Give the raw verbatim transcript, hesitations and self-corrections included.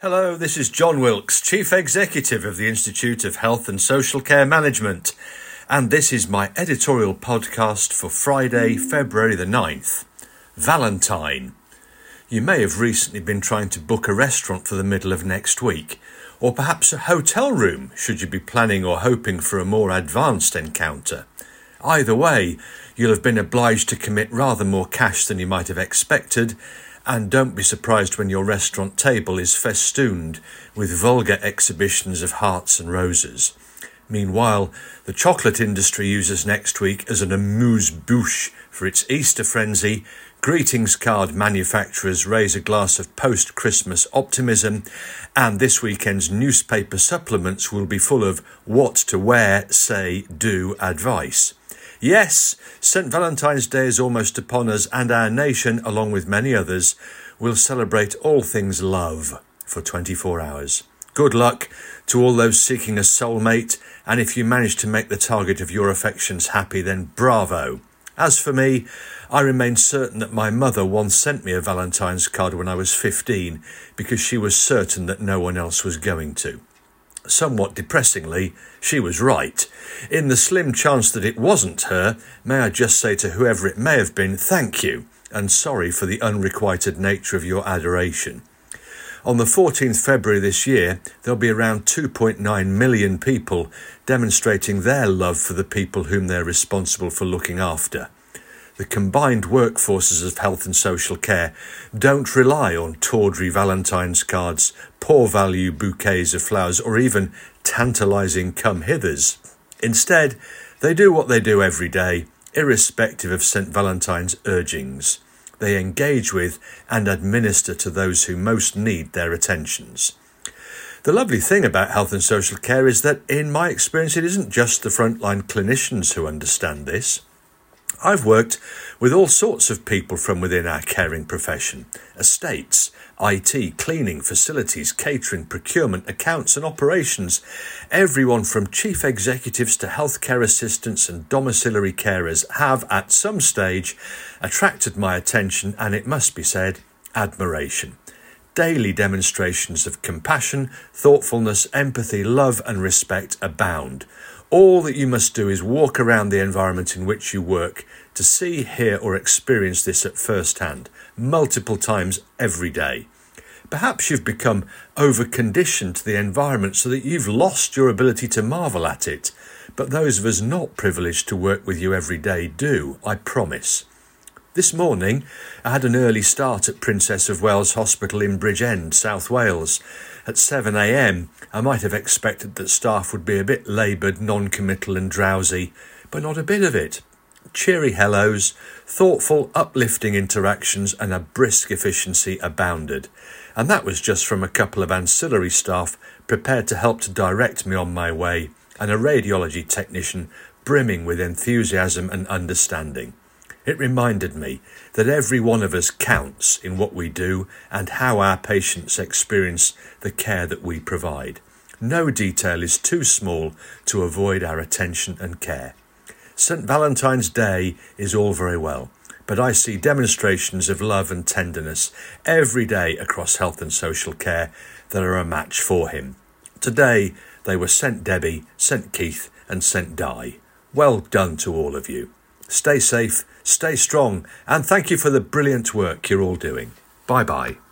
Hello, this is John Wilkes, Chief Executive of the Institute of Health and Social Care Management, and this is my editorial podcast for Friday, February the ninth, Valentine. You may have recently been trying to book a restaurant for the middle of next week, or perhaps a hotel room should you be planning or hoping for a more advanced encounter. Either way, you'll have been obliged to commit rather more cash than you might have expected, and don't be surprised when your restaurant table is festooned with vulgar exhibitions of hearts and roses. Meanwhile, the chocolate industry uses next week as an amuse-bouche for its Easter frenzy. Greetings card manufacturers raise a glass of post-Christmas optimism, and this weekend's newspaper supplements will be full of what to wear, say, do advice. Yes, Saint Valentine's Day is almost upon us, and our nation, along with many others, will celebrate all things love for twenty-four hours. Good luck to all those seeking a soulmate, and if you manage to make the target of your affections happy, then bravo. As for me, I remain certain that my mother once sent me a Valentine's card when I was fifteen because she was certain that no one else was going to. Somewhat depressingly, she was right. In the slim chance that it wasn't her, may I just say to whoever it may have been, thank you, and sorry for the unrequited nature of your adoration. On the fourteenth of February this year, there'll be around two point nine million people demonstrating their love for the people whom they're responsible for looking after. The combined workforces of health and social care don't rely on tawdry Valentine's cards, poor value bouquets of flowers, or even tantalising come-hithers. Instead, they do what they do every day, irrespective of Saint Valentine's urgings. They engage with and administer to those who most need their attentions. The lovely thing about health and social care is that, in my experience, it isn't just the frontline clinicians who understand this. I've worked with all sorts of people from within our caring profession: estates, I T, cleaning, facilities, catering, procurement, accounts and operations. Everyone from chief executives to healthcare assistants and domiciliary carers have at some stage attracted my attention and, it must be said, admiration. Daily demonstrations of compassion, thoughtfulness, empathy, love and respect abound. All that you must do is walk around the environment in which you work to see, hear or experience this at first hand, multiple times every day. Perhaps you've become over-conditioned to the environment so that you've lost your ability to marvel at it, but those of us not privileged to work with you every day do, I promise. This morning, I had an early start at Princess of Wales Hospital in Bridgend, South Wales. At seven a.m, I might have expected that staff would be a bit laboured, non-committal and drowsy, but not a bit of it. Cheery hellos, thoughtful, uplifting interactions and a brisk efficiency abounded. And that was just from a couple of ancillary staff prepared to help to direct me on my way, and a radiology technician brimming with enthusiasm and understanding. It reminded me that every one of us counts in what we do and how our patients experience the care that we provide. No detail is too small to avoid our attention and care. Saint Valentine's Day is all very well, but I see demonstrations of love and tenderness every day across health and social care that are a match for him. Today they were Saint Debbie, Saint Keith and Saint Di. Well done to all of you. Stay safe, stay strong, and thank you for the brilliant work you're all doing. Bye-bye.